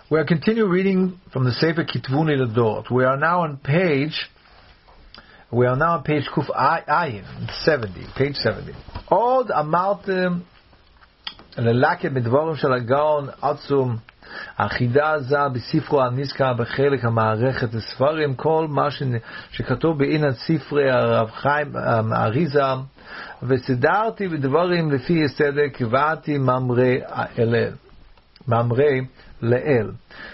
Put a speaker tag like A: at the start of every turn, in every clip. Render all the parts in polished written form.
A: We are continuing reading from the Sefer Kitvuni Ladot. We are now on page Kuf Ayin 70, page 70. Od amaltem lelaket midvarim shel hagaon atzum achidah za b'sifro הנזכר בחלק המערכת הספרים כל מה שכתוב בעניין ספרי הרב חיים אריזה וסידרתי בדברים לפי הסדר קבעתי מאמרי לאל.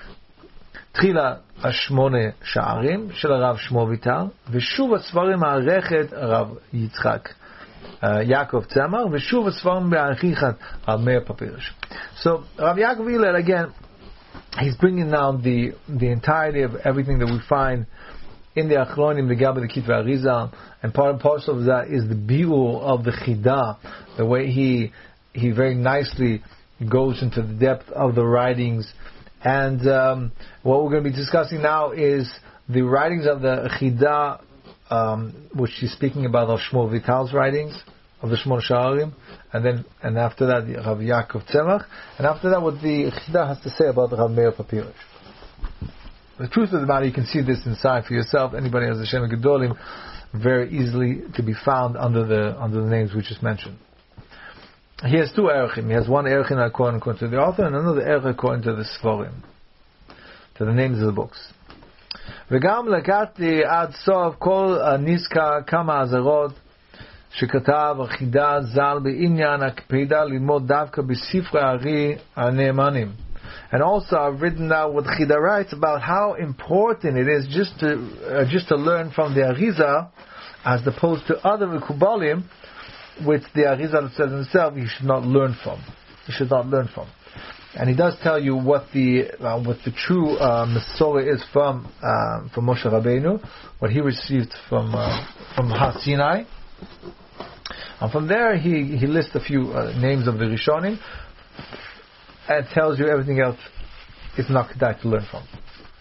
A: תחילה 8 שערים של הרב שמו ויטל, ושוב הספרים מערכת הרב יצחק יעקב צמח, ושוב הספרים בעריכת הרב מאיר פפירש. So Rav Yaakov Hillel, again, he's bringing down the entirety of everything that we find in the Achronim, the Gabbai, the Kitvei Arizal, and part and parcel of that is the biur of the Chidah, the way he very nicely goes into the depth of the writings. And what we're going to be discussing now is the writings of the Chidah, which she's speaking about of Shmuel Vital's writings of the Shmona Sha'arim, and after that the Rav Yaakov Tzemach, and after that what the Chidah has to say about the Rav Meir Papirish. The truth of the matter, you can see this inside for yourself. Anybody has a Shem Gedolim, very easily to be found under the names we just mentioned. He has 2 erechim. He has one erechin according to the author, and another erech according to the Sforim, to the names of the books. וגם לקחתי עד סוף כל נזכר כמה אזהרות שכתב החידה ז"ל בעניין הקפידה ללמוד דווקא בספרי הארי הנאמנים. And also I've written out what Chida writes about how important it is just to learn from the Arizal as opposed to other Mekubalim, which the Arizal says himself you should not learn from. You should not learn from. And he does tell you what the true Masorah is from Moshe Rabbeinu, what he received from Har Sinai. And from there he lists a few names of the Rishonim and tells you everything else is not kedai to learn from.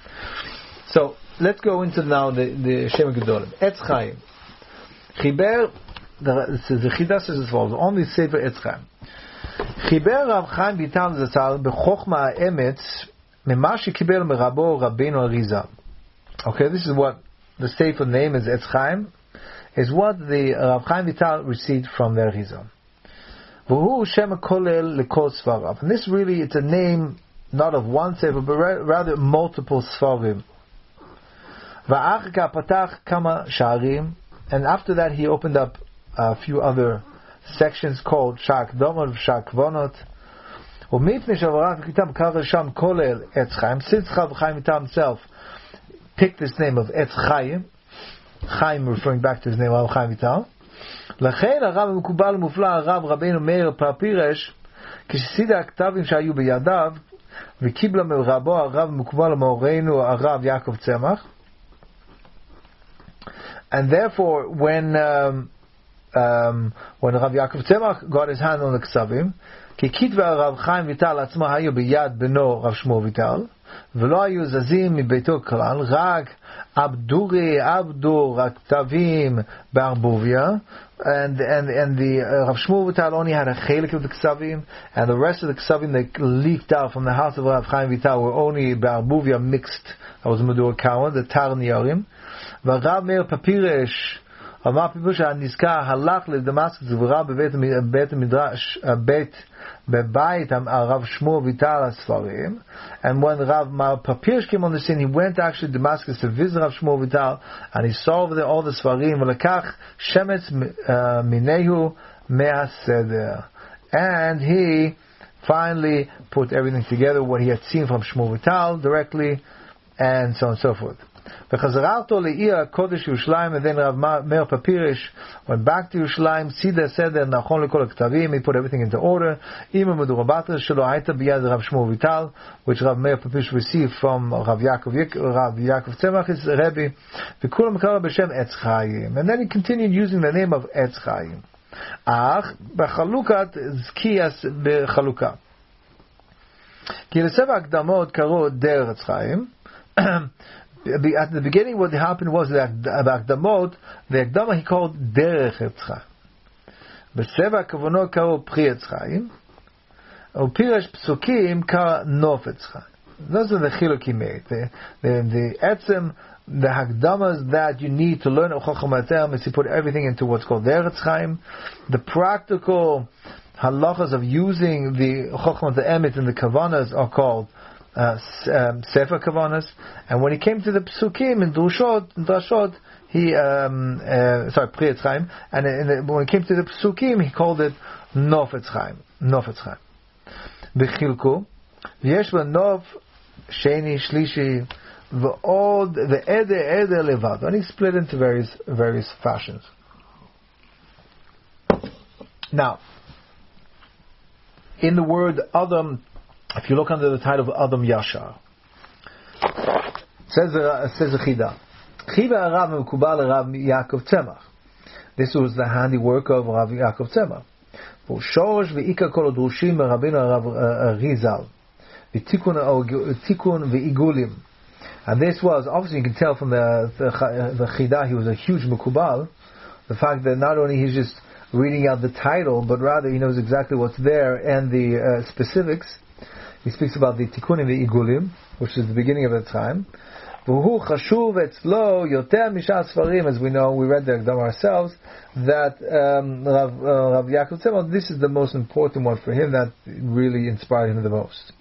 A: So let's go into now the Shem Gedolim. Etz Chaim. Chiber, the Chidah says as follows, only Sefer Etz Chaim. חיבר רב חיים ויטל זצ"ל בחוכמה האמת ממה שקיבל מרבו רבינו אריזה. Okay, this is what the Sefer name is Etz Chaim, is what the Rav Chaim Vital received from the Arizal. והוא שם הכולל לכל ספריו. And this really, it's a name not of one Sefer, but rather multiple ספרים. ואחר כך פתח כמה שערים, and after that he opened up a few other sections called Shak Domot, Shak Vonot. ומפני שעברת הכתב קרא שם כולל עץ חיים, since Rav Chaim Vital himself picked this name of Etz Chaim, Chaim referring back to his name Rav Chaim Vital, לכן הרב המקובל המופלא הרב רבינו מאיר פפירש, כשסיד הכתבים שהיו בידיו וקיבלה מרבו הרב המקובל המורנו הרב יעקב צמח. And therefore when Rav Yaakov Tzemach got his hand on the Ksavim, כי כתבי הרב חיים ויטל עצמו היו ביד בנו רב שמו ויטל, ולא היו זזים מביתו כלל, רק עבדו רק כתבים בערבוביה, and the Rav Shmuel Vital only had a chelik of the Ksavim, and the rest of the Ksavim that leaked out from the house of Rav Chaim Vital were only בערבוביה mixed, that was Medur Kawan, the Tar Niyarim, והרב מאיר פפירש אמר פירוש שהנזכר הלך לדמשק וראה בבית המדרש, בבית הרב שמו ויטל הספרים, and when Rav Papirish came on the scene, he went actually to Damascus to visit Rav Shmuel Vital, and he saw over there all the ספרים, ולקח שמץ מיnehu מהסדר, and he finally put everything together, what he had seen from Shmuel Vital directly, and so on and so forth. וחזרה אותו לעיר הקודש ירושלים, and then Rav Meir Papirish went back to Yerushalayim, סידר סדר נכון לכל הכתבים, he put everything into order, עם המדורבתא שלו הייתה ביד רב שמואל ויטל, which Rav Meir Papirish received from Rav Yaakov Tzemach, his Rebbe, וכולם קראו בשם עץ חיים, and then he continued using the name of עץ חיים. אך בחלוקת זכיאס בחלוקה. כי לספר הקדמות קראו דרך עץ חיים, at the beginning what happened was that the Akdama he called Derech Etz Chaim. בספר הכוונות קראו פרי עץ חיים, ופירש פסוקים קרא נוף עץ חיים. those are the chiluk he made. The etzem, the hagdamas that you need to learn Chochma Atem is to put everything into what's called the Eretz Chaim. The practical halachas of using the Chochma Emet and the Kavanas are called Sefer Kavanas. And when he came to the Psukim in Drashot, he Priyetz Chaim, and when he came to the Psukim, he called it Nofetz Chaim. B'chilku, v'yesh b'nov sheni shlishi v'od v'eder levad, and he split into various fashions. Now, in the word Adam, if you look under the title of Adam Yashar, says the Chida. Chiba Arav Mekubal Rav Yaakov Tzemach. This was the handiwork of Rav Yaakov Tzemach. Shorosh ve'ika kol odrushim Rabbeinu Rav Rizal v'tikun ve'igulim. And this was, obviously you can tell from the Chida, he was a huge Mekubal. The fact that not only he's just reading out the title, but rather he knows exactly what's there and the specifics. He speaks about the Tikkun and the Igulim, which is the beginning of the time. As we know, we read the Ekdam ourselves, that Rav Yaakov Tzemach, this is the most important one for him, that really inspired him the most.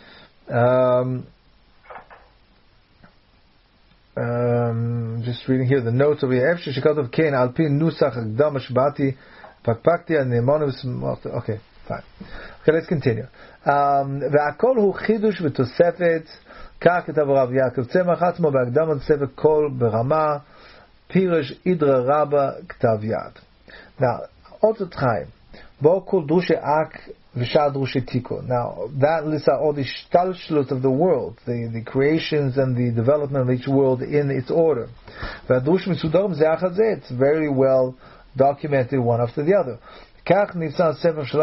A: Just reading here the notes over here. Okay, fine. Okay, let's continue. והכל הוא חידוש ותוספת, כך כתב הרב יעקב צמח עצמו בהקדמת ספר קול ברמה, פירש אידרא רבא כתב יד. Now, Otzot Chaim, בו כל דרושי אק ושאר דרושי תיקון. Now, that lists out all the shtalshlut of the world, the creations and the development of each world in its order. והדרוש מסודרם זה אחת זה, it's very well documented one after the other. And this was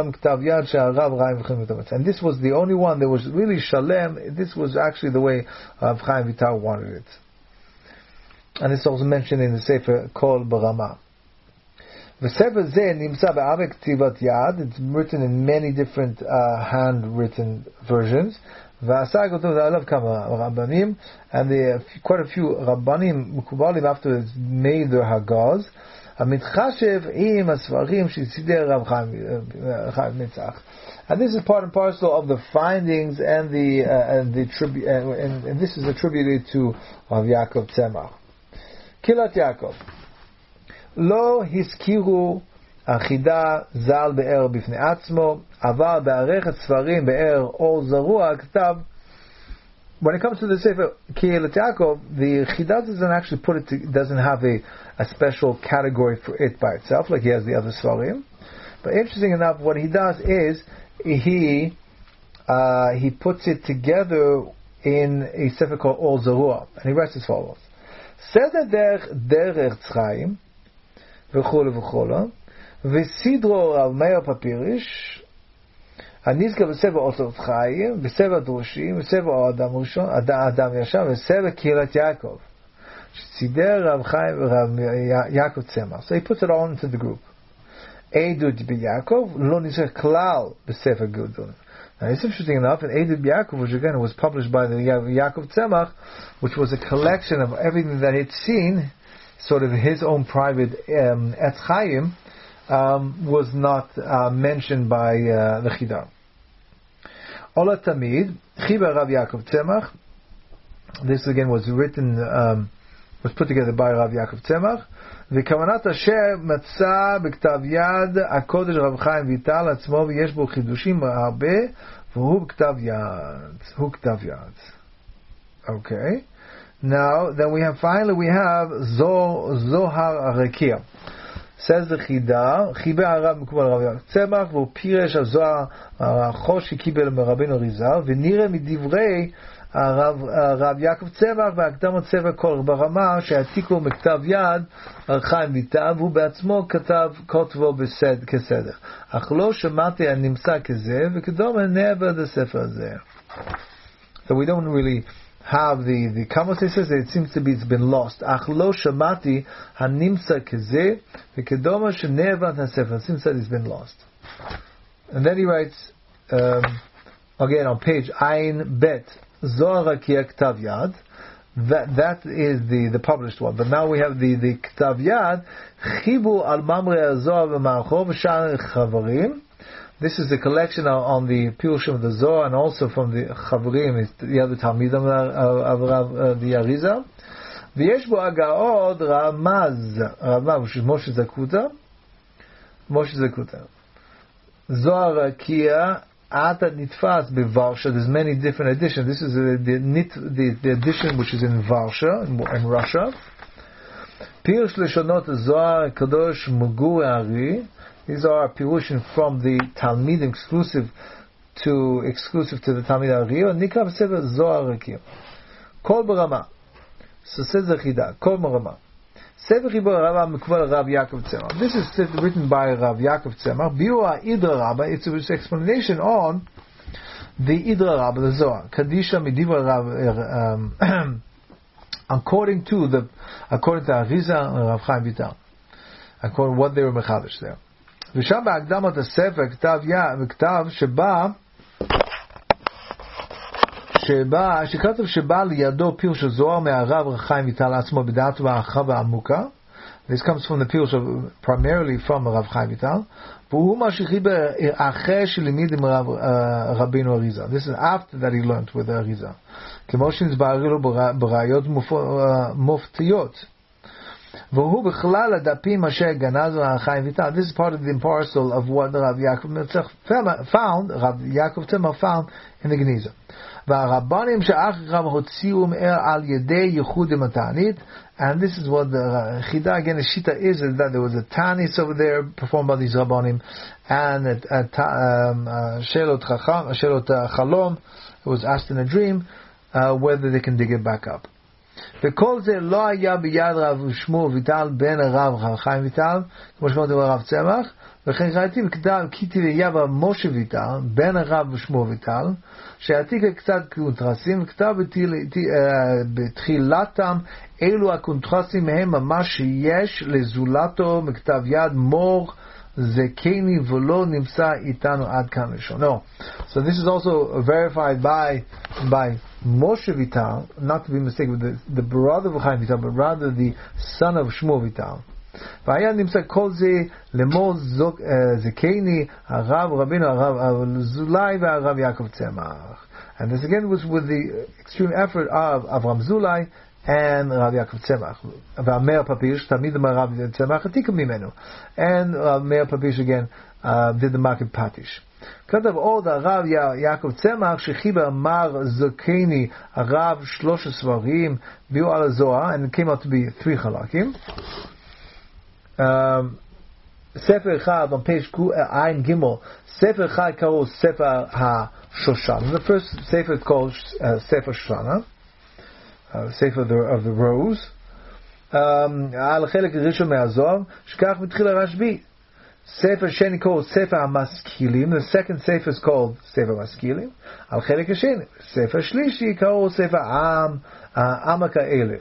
A: the only one that was really shalem. This was actually the way Rav Chaim Vital wanted it. And this is also mentioned in the Sefer Kol Barama. It's written in many different handwritten versions. And quite a few Rabbanim Mukubalim afterwards made their Hagaz. And this is part and parcel of the findings and and this is attributed to Rav Yaakov Tzemach. Kilat Yaakov Lo hiskiru achidah zal be'er bifnei atzmo avar be'arechet sfarim be'er or zarua ktav. When it comes to the Sefer Kilat Yaakov, the Chida doesn't actually doesn't have a special category for it by itself, like he has the other Svarim. But interesting enough, what he does is he puts it together in a Sefer called Or Zarua, and he writes as follows: Seder derech tzchaim v'chol v'chol v'sidro Rav Meir Papirish. הנזכר בספר אוצרות חיים, בספר דרושים, בספר אדם ישר, בספר קהילת יעקב. שסידר רב חיים ורב יעקב צמח. So he puts it all into the group. עדות ביעקב לא נזכר כלל בספר גדול. Now it's interesting enough, and עדות ביעקב, which again was published by the Yaakov Tzemach, which was a collection of everything that he'd seen, sort of his own private Etz Chaim, was not mentioned by the Chida. Ola Tamid, Chiba Rav Yaakov Tzemach. This again was written, was put together by Rav Yaakov Tzemach. וכוונת אשר מצא בכתב יד הקודש רב חיים ויטל עצמו ויש בו חידושים הרבה והוא בכתב יד. הוא כתב יד. Okay. Now, then we have Zohar Arekia. Says the Chida, Chibe Arav Mekubal Rav Yaakov Tzemach, והוא פירש הזוהר הרחוש שקיבל מרבנו ריזל, ונראה מדברי הרב יעקב צמח בהקדמת ספר קול ברמה שהעתיקו מכתב יד על חיים ויטל, והוא בעצמו כתבו כסדר. אך לא שמעתי הנמצא כזה, וכדומה נעבר את הספר הזה. So we don't really have the Kamosay says that it seems to be it's been lost. אך לא שמעתי הנמצא כזה, וכדומה שנעבר את הספר. It seems that it's been lost. And then he writes, again on page Ayin Bet Zohar Rakia Ktav Yad. That is the published one. But now we have the Ktav Yad. Chibu al Mamre Zohar v'Marchov Shar Chavarim. This is the collection on the Pirushim of the Zohar and also from the Chavarim, the other Talmidim of the Arizal. V'yesh bo Agaod Ramaz, which is Moshe Zakuta. Zohar Rakia Ata Nitfas beVarsha. There's many different editions. This is the edition which is in Varsha, in Russia. Pirush Leshonot Zohar Kadosh Mugur Ari. These are Pirushim from the Talmidim exclusive to the Talmid Ari. Nikra Sefer Zohar Rakia. Kol Barama. So says the Chida. Kol Barama. Sefer Chibur Rav Mikval Rav Yaakov Tzemach. This is written by Rav Yaakov Tzemach. Biura Idra Rabba. It's an explanation on the Idra Rabba, the Zohar. Kadisha Midivra Rav. According to Arizal and Rav Chaim Vital. According to what they were mechadish there. ושם בהקדמת הספר כתב שכתב שבא לידו פירוש הזוהר מהרב חיים ויטל עצמו בדעת והערכה ועמוקה. This comes from the pirush primarily from Rav Chaim Vital. והוא מה שחיבר אחרי שלימד עם רבינו אריזה. This is after that he learned with אריזה. כמו שנסבר לו בראיות מופתיות. והוא בכלל הדפים אשר גנז רב חיים ויטל. This is part of the parcel of what Rav Yaakov found, Rav Yaakov Tzemach found in the Geniza. והרבנים שאחריו הוציאו על ידי ייחוד עם התענית, and this is what the Chida again, the Shita is that there was a Tanis over there performed by these Rabbanim, and a Shelot Chalom, who was asked in a dream whether they can dig it back up. וכל זה לא היה ביד רב שמו ויטל בן הרב חיים ויטל, כמו שקוראים לו הרב צמח, וכן ראיתי וכתיב יבא משה ויטל, בן הרב ושמו ויטל, שעתיק קצת קונטרסים, וכתב בתחילתם, אלו הקונטרסים הם ממש שיש לזולתו מכתב יד מור זקני ולא נמצא איתנו עד כאן לשונו. So this is also verified by Moshe Vital, not to be mistaken with the brother of Chaim Vital, but rather the son of Shmuel Vital. והיה נמצא כל זה למור זקני, הרב רבינו, הרב זולאי והרב יעקב צמח. And this again was with the extreme effort of Avram Zulai and Rav Yaakov Tzemach. והמאיר פפיש, תמיד הרב צמח עתיק ממנו. And מאיר פפיש again did the Makib Patish. כתב עוד הרב יעקב צמח שחיבר מר זקני הרב 3 ספרים ביאו על הזוהר, and it came out to be 3 חלקים. ספר אחד on page עין גימל, ספר אחד קראו ספר השושנה. The first sefer is called ספר שושנה, ספר of the rose. על החלק הראשון מהזוהר, שכך מתחיל הרשב"י. ספר שני קוראים ספר המשכילים. The second sefer is called ספר המשכילים. על חלק השני, ספר שלישי קראו ספר עמק האלה.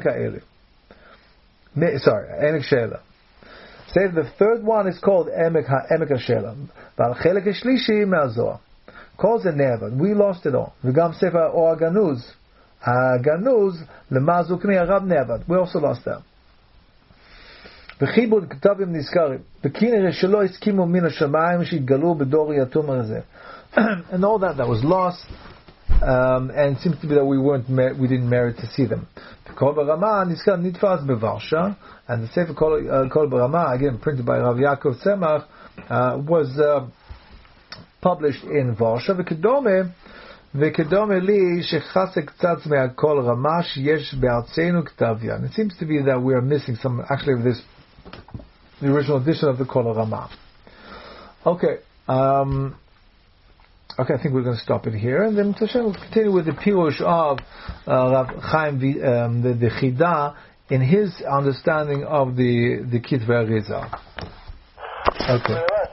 A: עמק שאלה. Say the third one is called Emek HaShela. ועל חלק השלישי מהזוהר. כל זה נאבד. We lost it all. וגם ספר אור הגנוז. הגנוז למה זוקני הרב נאבד. We also lost that. וחיבור כתבים נזכרים. וכי נראה שלא הסכימו מן השמיים שהתגלו בדור יתום הזה. And all that was lost. And it seems to be that we didn't merit to see them. Kol Barama nizkar nitfas beVarsha, and the Sefer Kol Barama, again printed by Rav Yaakov Tzemach, was published in Varsha. וכדומה לי שחסר קצת מהכל רמה שיש בארצנו כתב יד. It seems to be that we are missing some actually of this, the original edition of the Kol Rama. Okay. Okay, I think we're going to stop it here, and then Tashem will continue with the pirush of Rav Chaim, the Chida, in his understanding of the Kitvei Arizal. Okay.